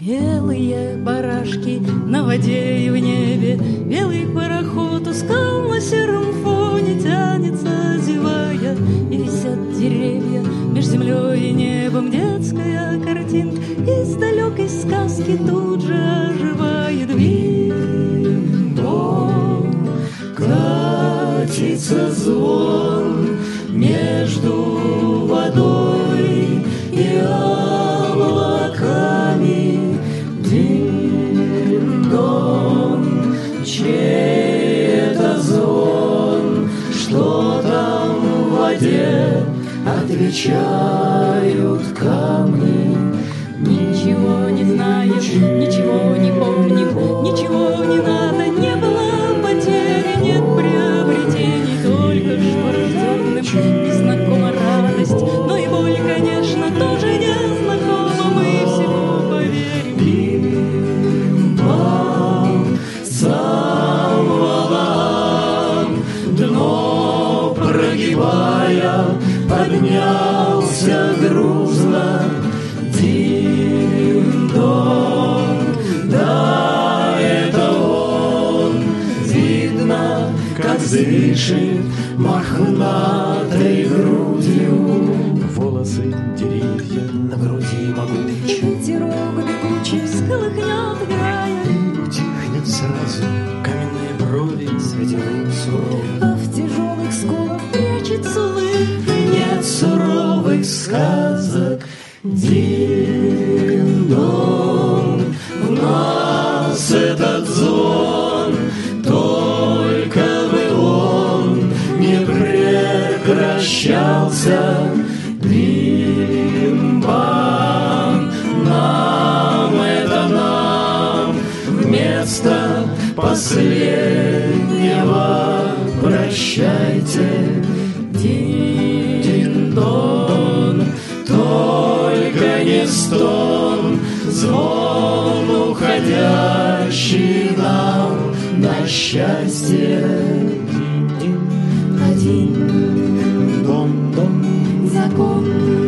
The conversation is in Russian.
Белые барашки на воде и в небе, белый пароход у скал на сером фоне тянется, зевая, и висят деревья меж землей и небом. Детская картинка из далекой сказки тут же оживает. Бим-бом, катится звон между водой и облаками. Дин-дон, чей это звон? Что там в воде? Отвечают камни. Ничего не знаю, ничего не помню, ничего не надо, не было потери, нет приобретений, только что рожденным незнакома радость, но и боль, конечно, тоже незнакома, мы всему поверим. Бим-бам, сам валам, дно прогибая, поднялся грузно. Дин-дон, да, это он. Видно, как дышит мохнатой грудью. Волосы, деревья на груди могучие. Ветерок бегучий всколыхнет, играя, Утихнет сразу каменные брови с ледяным суровым. а в тяжелых скулах прячется улыбка. Нет суровых сказок. Дин-дон, в нас этот звон, только бы он не прекращался. Бим-бам, нам это нам, вместо последнего прощайте. Дин-дон, только не стон, звон, уходящий нам на счастье. Один Дон-дон, закон